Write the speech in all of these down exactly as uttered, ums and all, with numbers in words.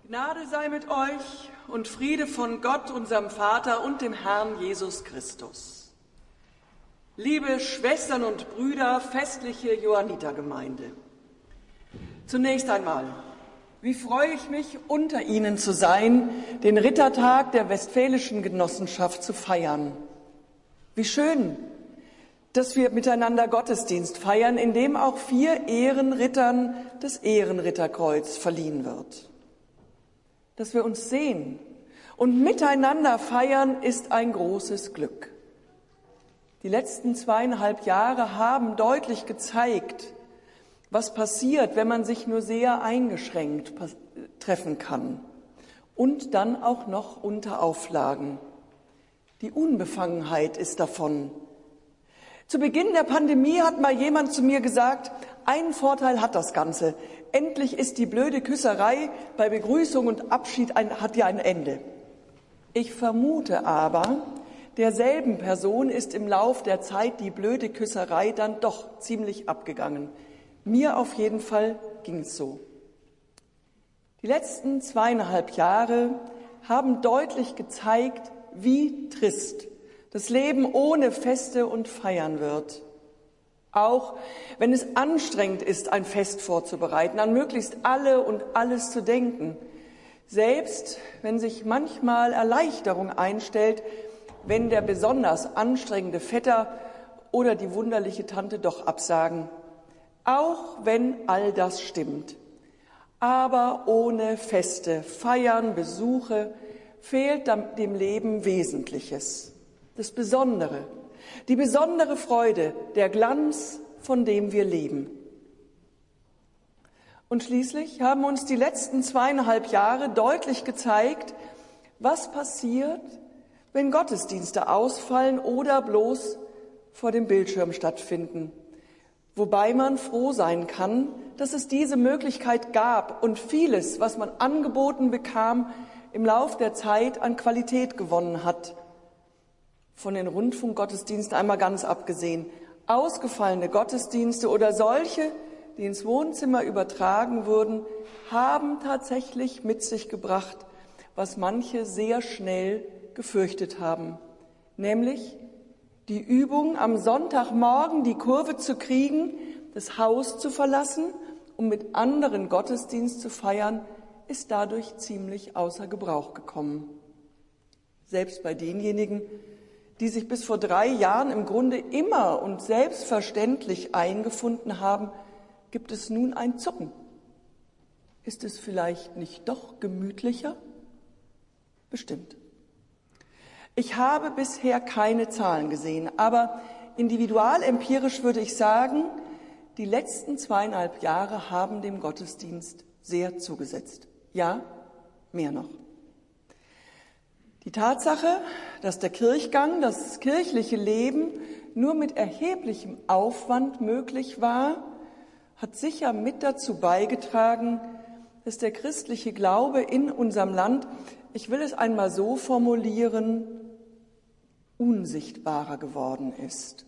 Gnade sei mit euch und Friede von Gott, unserem Vater und dem Herrn Jesus Christus. Liebe Schwestern und Brüder, festliche Johannitergemeinde. Zunächst einmal, wie freue ich mich, unter Ihnen zu sein, den Rittertag der Westfälischen Genossenschaft zu feiern. Wie schön, dass wir miteinander Gottesdienst feiern, in dem auch vier Ehrenrittern das Ehrenritterkreuz verliehen wird. Dass wir uns sehen und miteinander feiern, ist ein großes Glück. Die letzten zweieinhalb Jahre haben deutlich gezeigt, was passiert, wenn man sich nur sehr eingeschränkt treffen kann und dann auch noch unter Auflagen. Die Unbefangenheit ist davon. Zu Beginn der Pandemie hat mal jemand zu mir gesagt, einen Vorteil hat das Ganze. Endlich ist die blöde Küsserei bei Begrüßung und Abschied ein, hat ja ein Ende. Ich vermute aber, derselben Person ist im Lauf der Zeit die blöde Küsserei dann doch ziemlich abgegangen. Mir auf jeden Fall ging es so. Die letzten zweieinhalb Jahre haben deutlich gezeigt, wie trist das Leben ohne Feste und Feiern wird. Auch wenn es anstrengend ist, ein Fest vorzubereiten, an möglichst alle und alles zu denken. Selbst wenn sich manchmal Erleichterung einstellt, wenn der besonders anstrengende Vetter oder die wunderliche Tante doch absagen. Auch wenn all das stimmt. Aber ohne Feste, Feiern, Besuche fehlt dem Leben Wesentliches. Das Besondere, die besondere Freude, der Glanz, von dem wir leben. Und schließlich haben uns die letzten zweieinhalb Jahre deutlich gezeigt, was passiert, wenn Gottesdienste ausfallen oder bloß vor dem Bildschirm stattfinden. Wobei man froh sein kann, dass es diese Möglichkeit gab und vieles, was man angeboten bekam, im Lauf der Zeit an Qualität gewonnen hat. Von den Rundfunkgottesdiensten einmal ganz abgesehen. Ausgefallene Gottesdienste oder solche, die ins Wohnzimmer übertragen wurden, haben tatsächlich mit sich gebracht, was manche sehr schnell gefürchtet haben. Nämlich die Übung, am Sonntagmorgen die Kurve zu kriegen, das Haus zu verlassen, um mit anderen Gottesdienst zu feiern, ist dadurch ziemlich außer Gebrauch gekommen. Selbst bei denjenigen, die sich bis vor drei Jahren im Grunde immer und selbstverständlich eingefunden haben, gibt es nun ein Zucken. Ist es vielleicht nicht doch gemütlicher? Bestimmt. Ich habe bisher keine Zahlen gesehen, aber individualempirisch würde ich sagen, die letzten zweieinhalb Jahre haben dem Gottesdienst sehr zugesetzt. Ja, mehr noch. Die Tatsache, dass der Kirchgang, das kirchliche Leben nur mit erheblichem Aufwand möglich war, hat sicher mit dazu beigetragen, dass der christliche Glaube in unserem Land, ich will es einmal so formulieren, unsichtbarer geworden ist.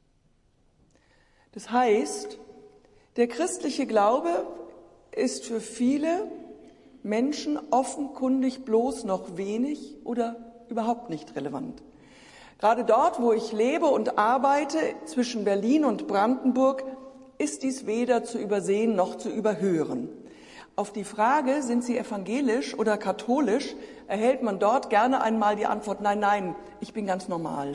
Das heißt, der christliche Glaube ist für viele Menschen offenkundig bloß noch wenig oder überhaupt nicht relevant. Gerade dort, wo ich lebe und arbeite, zwischen Berlin und Brandenburg, ist dies weder zu übersehen noch zu überhören. Auf die Frage, sind Sie evangelisch oder katholisch, erhält man dort gerne einmal die Antwort, nein, nein, ich bin ganz normal.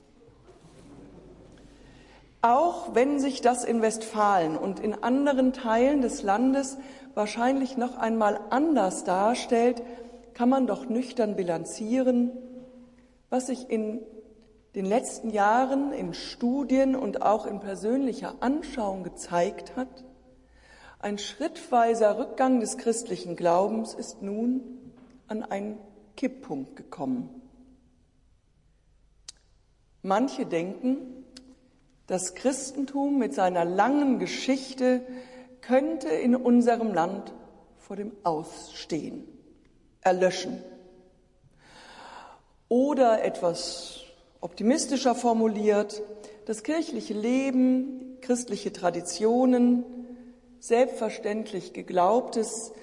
Auch wenn sich das in Westfalen und in anderen Teilen des Landes wahrscheinlich noch einmal anders darstellt, kann man doch nüchtern bilanzieren, was sich in den letzten Jahren in Studien und auch in persönlicher Anschauung gezeigt hat. Ein schrittweiser Rückgang des christlichen Glaubens ist nun an einen Kipppunkt gekommen. Manche denken, das Christentum mit seiner langen Geschichte könnte in unserem Land vor dem Ausstehen, erlöschen. Oder etwas optimistischer formuliert, das kirchliche Leben, christliche Traditionen, selbstverständlich Geglaubtes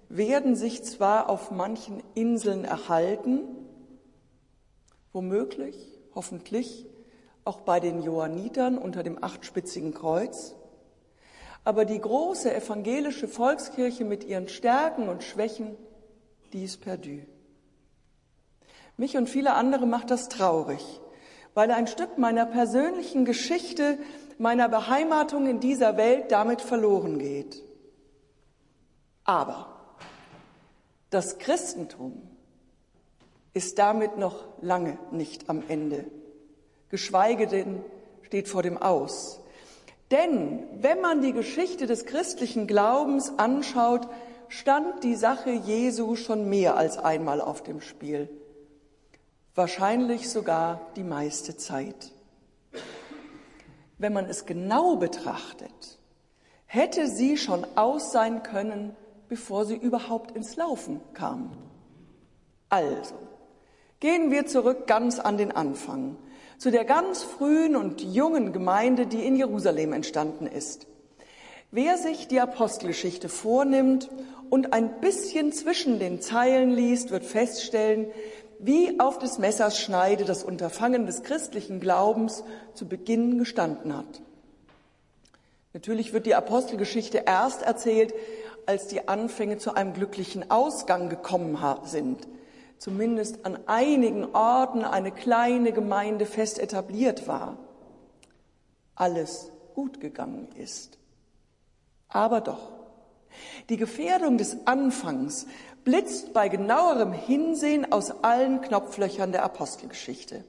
werden sich zwar auf manchen Inseln erhalten, womöglich, hoffentlich, auch bei den Johannitern unter dem achtspitzigen Kreuz, aber die große evangelische Volkskirche mit ihren Stärken und Schwächen, die ist perdu. Mich und viele andere macht das traurig, weil ein Stück meiner persönlichen Geschichte, meiner Beheimatung in dieser Welt damit verloren geht. Aber das Christentum ist damit noch lange nicht am Ende, geschweige denn steht vor dem Aus. Denn wenn man die Geschichte des christlichen Glaubens anschaut, stand die Sache Jesu schon mehr als einmal auf dem Spiel. Wahrscheinlich sogar die meiste Zeit. Wenn man es genau betrachtet, hätte sie schon aus sein können, bevor sie überhaupt ins Laufen kam. Also, gehen wir zurück ganz an den Anfang, zu der ganz frühen und jungen Gemeinde, die in Jerusalem entstanden ist. Wer sich die Apostelgeschichte vornimmt und ein bisschen zwischen den Zeilen liest, wird feststellen, wie auf des Messers Schneide das Unterfangen des christlichen Glaubens zu Beginn gestanden hat. Natürlich wird die Apostelgeschichte erst erzählt, als die Anfänge zu einem glücklichen Ausgang gekommen sind. Zumindest an einigen Orten eine kleine Gemeinde fest etabliert war. Alles gut gegangen ist. Aber doch, die Gefährdung des Anfangs blitzt bei genauerem Hinsehen aus allen Knopflöchern der Apostelgeschichte.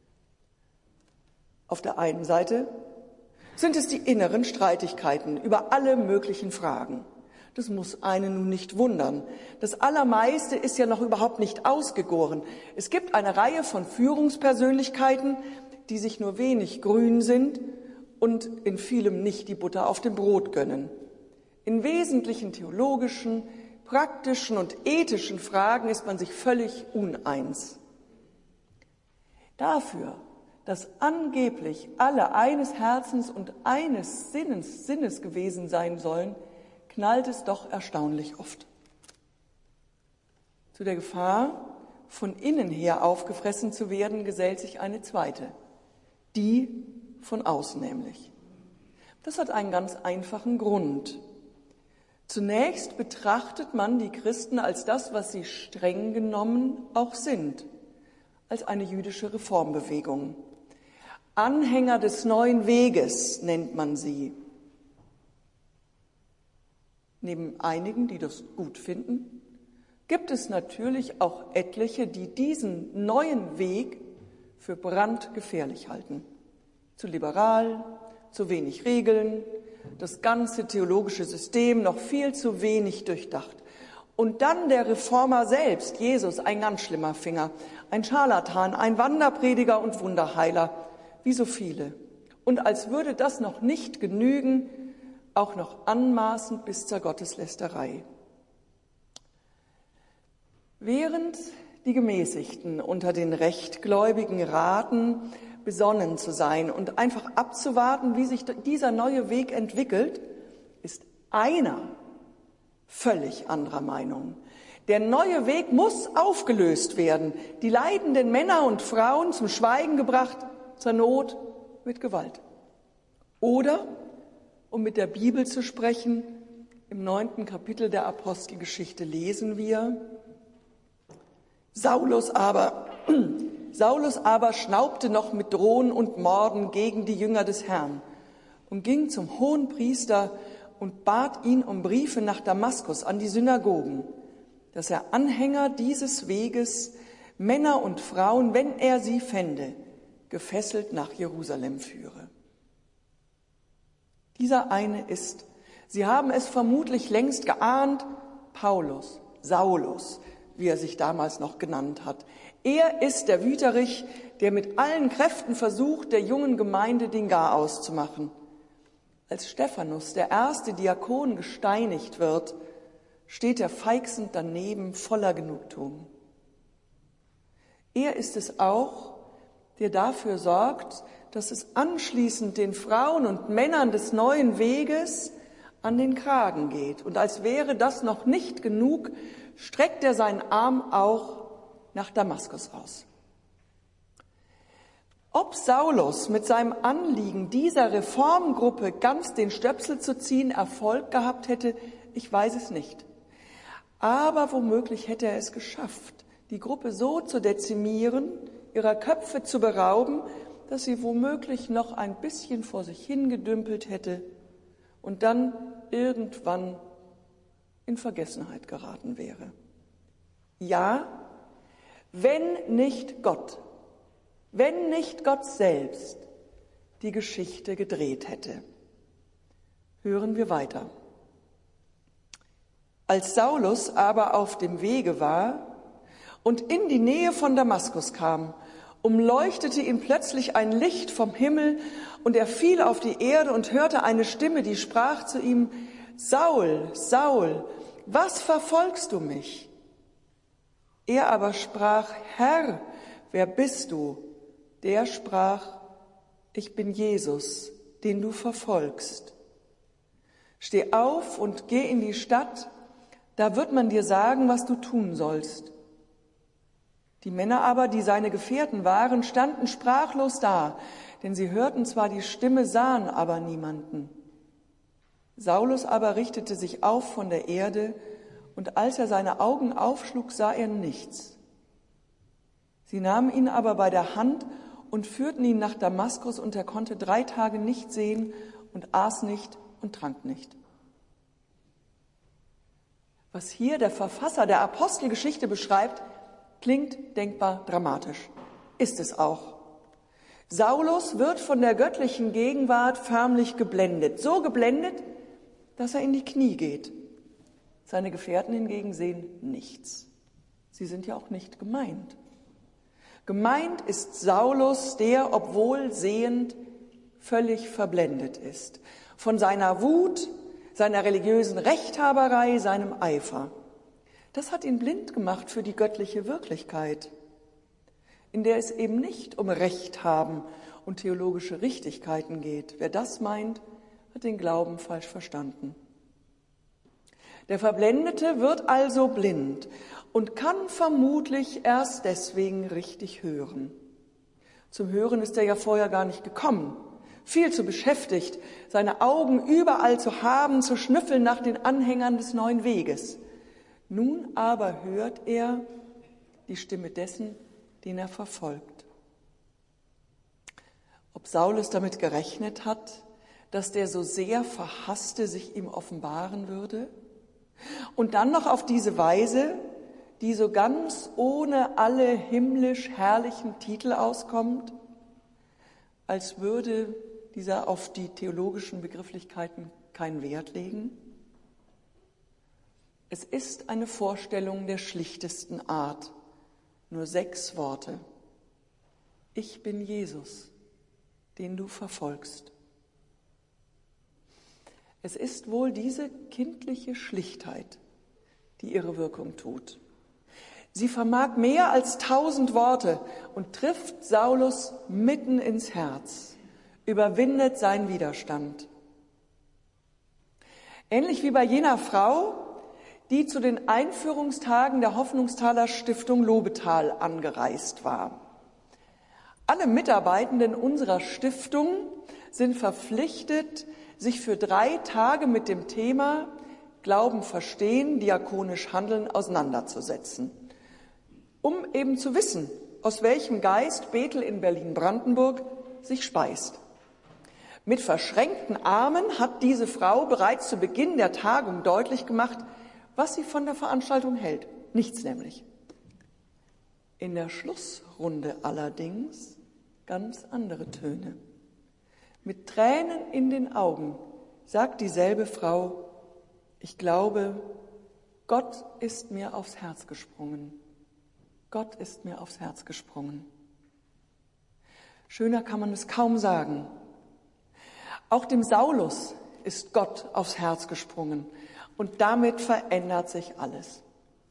Auf der einen Seite sind es die inneren Streitigkeiten über alle möglichen Fragen. Das muss einen nun nicht wundern. Das Allermeiste ist ja noch überhaupt nicht ausgegoren. Es gibt eine Reihe von Führungspersönlichkeiten, die sich nur wenig grün sind und in vielem nicht die Butter auf dem Brot gönnen. In wesentlichen theologischen, praktischen und ethischen Fragen ist man sich völlig uneins. Dafür, dass angeblich alle eines Herzens und eines Sinnes, Sinnes gewesen sein sollen, knallt es doch erstaunlich oft. Zu der Gefahr, von innen her aufgefressen zu werden, gesellt sich eine zweite, die von außen nämlich. Das hat einen ganz einfachen Grund. Zunächst betrachtet man die Christen als das, was sie streng genommen auch sind, als eine jüdische Reformbewegung. Anhänger des neuen Weges nennt man sie. Neben einigen, die das gut finden, gibt es natürlich auch etliche, die diesen neuen Weg für brandgefährlich halten. Zu liberal, zu wenig Regeln, das ganze theologische System noch viel zu wenig durchdacht. Und dann der Reformer selbst, Jesus, ein ganz schlimmer Finger, ein Scharlatan, ein Wanderprediger und Wunderheiler, wie so viele. Und als würde das noch nicht genügen, auch noch anmaßend bis zur Gotteslästerei. Während die Gemäßigten unter den Rechtgläubigen raten, besonnen zu sein und einfach abzuwarten, wie sich dieser neue Weg entwickelt, ist einer völlig anderer Meinung. Der neue Weg muss aufgelöst werden, die leidenden Männer und Frauen zum Schweigen gebracht, zur Not mit Gewalt. Oder, um mit der Bibel zu sprechen, im neunten Kapitel der Apostelgeschichte lesen wir, Saulus aber, Saulus aber schnaubte noch mit Drohen und Morden gegen die Jünger des Herrn und ging zum Hohenpriester und bat ihn um Briefe nach Damaskus an die Synagogen, dass er Anhänger dieses Weges, Männer und Frauen, wenn er sie fände, gefesselt nach Jerusalem führe. Dieser eine ist, Sie haben es vermutlich längst geahnt, Paulus, Saulus, wie er sich damals noch genannt hat. Er ist der Wüterich, der mit allen Kräften versucht, der jungen Gemeinde den Garaus zu machen. Als Stephanus, der erste Diakon, gesteinigt wird, steht er feixend daneben, voller Genugtuung. Er ist es auch, der dafür sorgt, dass es anschließend den Frauen und Männern des neuen Weges an den Kragen geht. Und als wäre das noch nicht genug, streckt er seinen Arm auch nach Damaskus aus. Ob Saulus mit seinem Anliegen, dieser Reformgruppe ganz den Stöpsel zu ziehen, Erfolg gehabt hätte, ich weiß es nicht. Aber womöglich hätte er es geschafft, die Gruppe so zu dezimieren, ihrer Köpfe zu berauben, dass sie womöglich noch ein bisschen vor sich hingedümpelt hätte und dann irgendwann in Vergessenheit geraten wäre. Ja, wenn nicht Gott, wenn nicht Gott selbst die Geschichte gedreht hätte. Hören wir weiter. Als Saulus aber auf dem Wege war und in die Nähe von Damaskus kam, umleuchtete ihn plötzlich ein Licht vom Himmel und er fiel auf die Erde und hörte eine Stimme, die sprach zu ihm: Saul, Saul, was verfolgst du mich? Er aber sprach: Herr, wer bist du? Der sprach: Ich bin Jesus, den du verfolgst. Steh auf und geh in die Stadt, da wird man dir sagen, was du tun sollst. Die Männer aber, die seine Gefährten waren, standen sprachlos da, denn sie hörten zwar die Stimme, sahen aber niemanden. Saulus aber richtete sich auf von der Erde, und als er seine Augen aufschlug, sah er nichts. Sie nahmen ihn aber bei der Hand und führten ihn nach Damaskus, und er konnte drei Tage nicht sehen und aß nicht und trank nicht. Was hier der Verfasser der Apostelgeschichte beschreibt, klingt denkbar dramatisch. Ist es auch. Saulus wird von der göttlichen Gegenwart förmlich geblendet. So geblendet, dass er in die Knie geht. Seine Gefährten hingegen sehen nichts. Sie sind ja auch nicht gemeint. Gemeint ist Saulus, der, obwohl sehend, völlig verblendet ist. Von seiner Wut, seiner religiösen Rechthaberei, seinem Eifer. Das hat ihn blind gemacht für die göttliche Wirklichkeit, in der es eben nicht um Recht haben und theologische Richtigkeiten geht. Wer das meint, hat den Glauben falsch verstanden. Der Verblendete wird also blind und kann vermutlich erst deswegen richtig hören. Zum Hören ist er ja vorher gar nicht gekommen. Viel zu beschäftigt, seine Augen überall zu haben, zu schnüffeln nach den Anhängern des neuen Weges. Nun aber hört er die Stimme dessen, den er verfolgt. Ob Saulus damit gerechnet hat, dass der so sehr Verhasste sich ihm offenbaren würde? Und dann noch auf diese Weise, die so ganz ohne alle himmlisch herrlichen Titel auskommt, als würde dieser auf die theologischen Begrifflichkeiten keinen Wert legen? Es ist eine Vorstellung der schlichtesten Art, nur sechs Worte. Ich bin Jesus, den du verfolgst. Es ist wohl diese kindliche Schlichtheit, die ihre Wirkung tut. Sie vermag mehr als tausend Worte und trifft Saulus mitten ins Herz, überwindet seinen Widerstand. Ähnlich wie bei jener Frau, die zu den Einführungstagen der Hoffnungstaler Stiftung Lobetal angereist war. Alle Mitarbeitenden unserer Stiftung sind verpflichtet, sich für drei Tage mit dem Thema Glauben verstehen, diakonisch handeln auseinanderzusetzen, um eben zu wissen, aus welchem Geist Bethel in Berlin-Brandenburg sich speist. Mit verschränkten Armen hat diese Frau bereits zu Beginn der Tagung deutlich gemacht, was sie von der Veranstaltung hält. Nichts nämlich. In der Schlussrunde allerdings ganz andere Töne. Mit Tränen in den Augen sagt dieselbe Frau: Ich glaube, Gott ist mir aufs Herz gesprungen. Gott ist mir aufs Herz gesprungen. Schöner kann man es kaum sagen. Auch dem Saulus ist Gott aufs Herz gesprungen und damit verändert sich alles.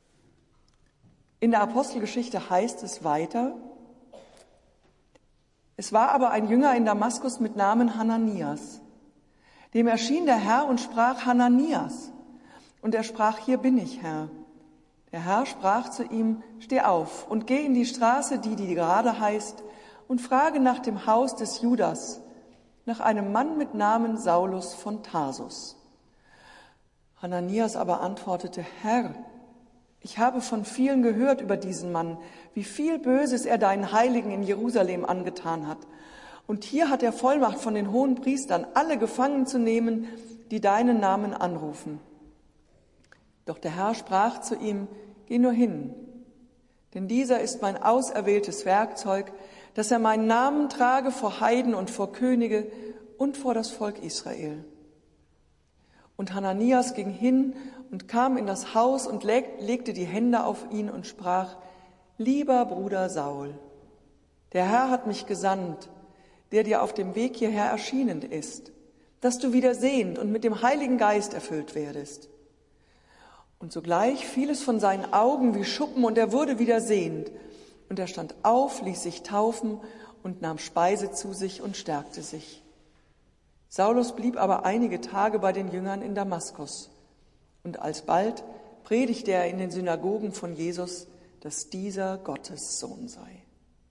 In der Apostelgeschichte heißt es weiter: Es war aber ein Jünger in Damaskus mit Namen Hananias. Dem erschien der Herr und sprach: Hananias. Und er sprach: Hier bin ich, Herr. Der Herr sprach zu ihm: Steh auf und geh in die Straße, die die gerade heißt, und frage nach dem Haus des Judas, nach einem Mann mit Namen Saulus von Tarsus. Hananias aber antwortete: Herr, ich habe von vielen gehört über diesen Mann, wie viel Böses er deinen Heiligen in Jerusalem angetan hat. Und hier hat er Vollmacht von den hohen Priestern, alle gefangen zu nehmen, die deinen Namen anrufen. Doch der Herr sprach zu ihm: Geh nur hin, denn dieser ist mein auserwähltes Werkzeug, dass er meinen Namen trage vor Heiden und vor Könige und vor das Volk Israel. Und Hananias ging hin und kam in das Haus und legte die Hände auf ihn und sprach: Lieber Bruder Saul, der Herr hat mich gesandt, der dir auf dem Weg hierher erschienen ist, dass du wieder sehend und mit dem Heiligen Geist erfüllt werdest. Und sogleich fiel es von seinen Augen wie Schuppen, und er wurde wieder sehend. Und er stand auf, ließ sich taufen und nahm Speise zu sich und stärkte sich. Saulus blieb aber einige Tage bei den Jüngern in Damaskus. Und alsbald predigte er in den Synagogen von Jesus, dass dieser Gottes Sohn sei.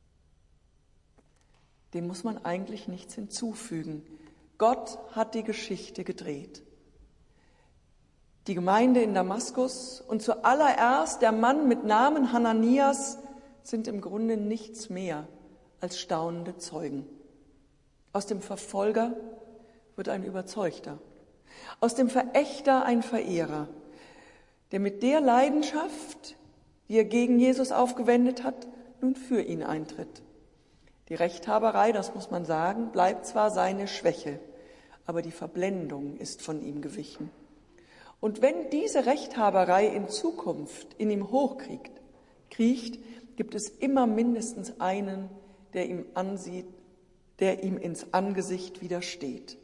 Dem muss man eigentlich nichts hinzufügen. Gott hat die Geschichte gedreht. Die Gemeinde in Damaskus und zuallererst der Mann mit Namen Hananias sind im Grunde nichts mehr als staunende Zeugen. Aus dem Verfolger wird ein Überzeugter, aus dem Verächter ein Verehrer, der mit der Leidenschaft, die er gegen Jesus aufgewendet hat, nun für ihn eintritt. Die Rechthaberei, das muss man sagen, bleibt zwar seine Schwäche, aber die Verblendung ist von ihm gewichen. Und wenn diese Rechthaberei in Zukunft in ihm hochkriecht, kriecht, gibt es immer mindestens einen, der ihm ansieht, der ihm ins Angesicht widersteht.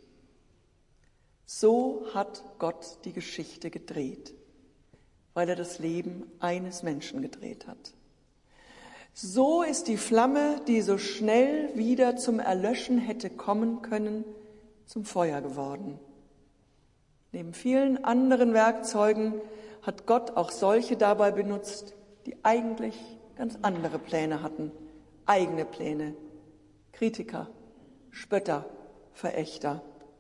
So hat Gott die Geschichte gedreht, weil er das Leben eines Menschen gedreht hat. So ist die Flamme, die so schnell wieder zum Erlöschen hätte kommen können, zum Feuer geworden. Neben vielen anderen Werkzeugen hat Gott auch solche dabei benutzt, die eigentlich ganz andere Pläne hatten, eigene Pläne, Kritiker, Spötter, Verächter.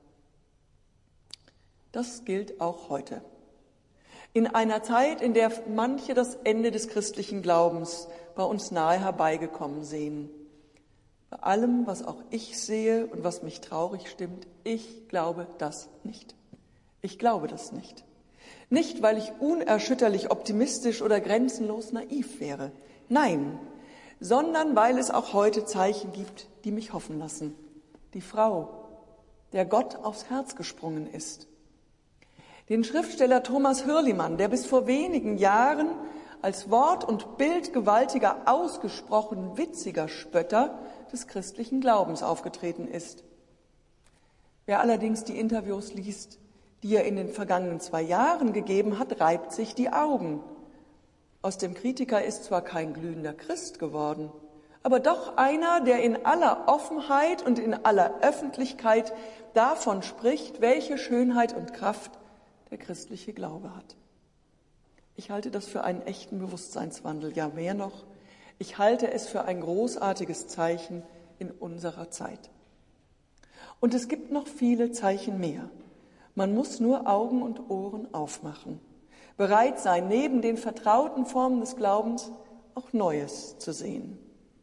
Das gilt auch heute. In einer Zeit, in der manche das Ende des christlichen Glaubens bei uns nahe herbeigekommen sehen. Bei allem, was auch ich sehe und was mich traurig stimmt, ich glaube das nicht. Ich glaube das nicht. Nicht, weil ich unerschütterlich optimistisch oder grenzenlos naiv wäre. Nein, sondern weil es auch heute Zeichen gibt, die mich hoffen lassen. Die Frau, der Gott aufs Herz gesprungen ist. Den Schriftsteller Thomas Hürlimann, der bis vor wenigen Jahren als Wort- und Bildgewaltiger, ausgesprochen witziger Spötter des christlichen Glaubens aufgetreten ist. Wer allerdings die Interviews liest, die er in den vergangenen zwei Jahren gegeben hat, reibt sich die Augen. Aus dem Kritiker ist zwar kein glühender Christ geworden, aber doch einer, der in aller Offenheit und in aller Öffentlichkeit davon spricht, welche Schönheit und Kraft der christliche Glaube hat. Ich halte das für einen echten Bewusstseinswandel, ja mehr noch, ich halte es für ein großartiges Zeichen in unserer Zeit. Und es gibt noch viele Zeichen mehr. Man muss nur Augen und Ohren aufmachen, bereit sein, neben den vertrauten Formen des Glaubens auch Neues zu sehen.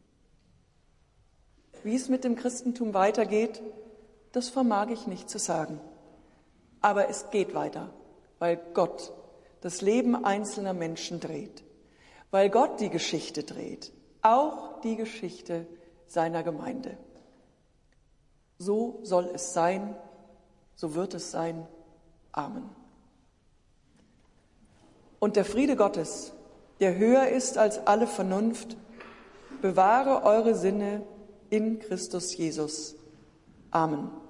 Wie es mit dem Christentum weitergeht, das vermag ich nicht zu sagen. Aber es geht weiter, weil Gott das Leben einzelner Menschen dreht, weil Gott die Geschichte dreht, auch die Geschichte seiner Gemeinde. So soll es sein, so wird es sein. Amen. Und der Friede Gottes, der höher ist als alle Vernunft, bewahre eure Sinne in Christus Jesus. Amen.